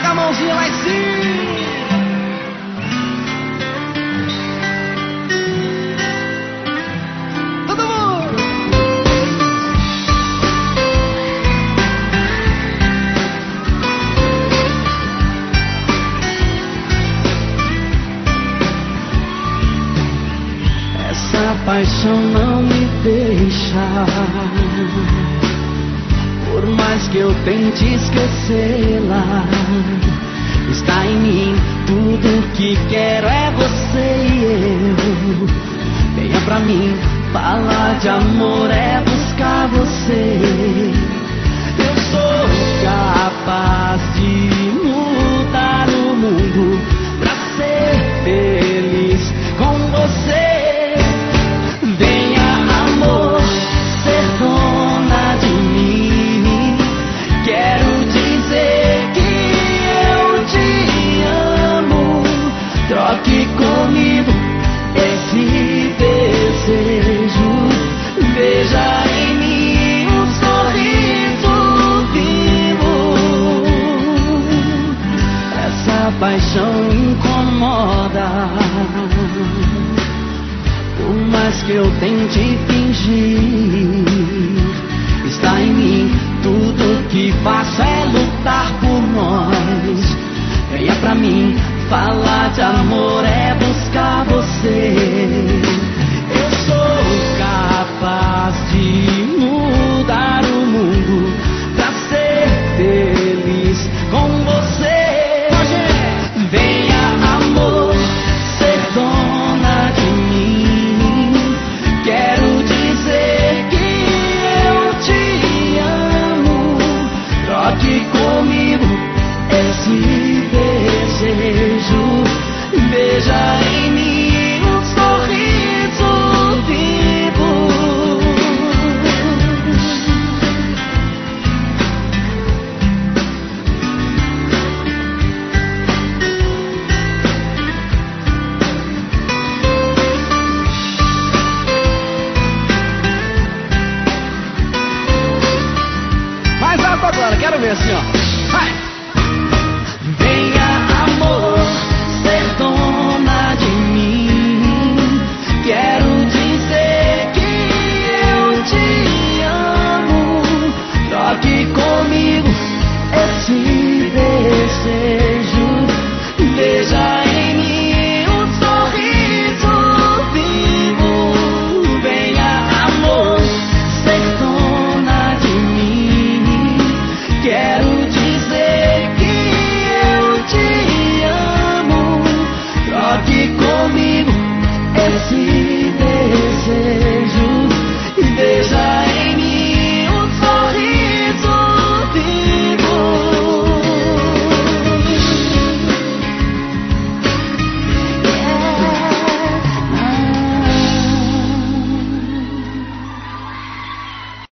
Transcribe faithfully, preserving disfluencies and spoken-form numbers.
Joga a mãozinha lá em cima. Todo mundo. Essa paixão não me deixa. Por mais que eu tente esquecê-la, está em mim. Tudo que quero é você e eu. Venha pra mim, falar de amor é buscar você. Eu sou capaz de mudar o mundo pra ser feliz com você. Troque comigo esse desejo. Veja em mim um sorriso vivo. Essa paixão incomoda. Por mais que eu tente fingir, está em mim. Tudo que faço é lutar por nós. Venha pra mim, falar de amor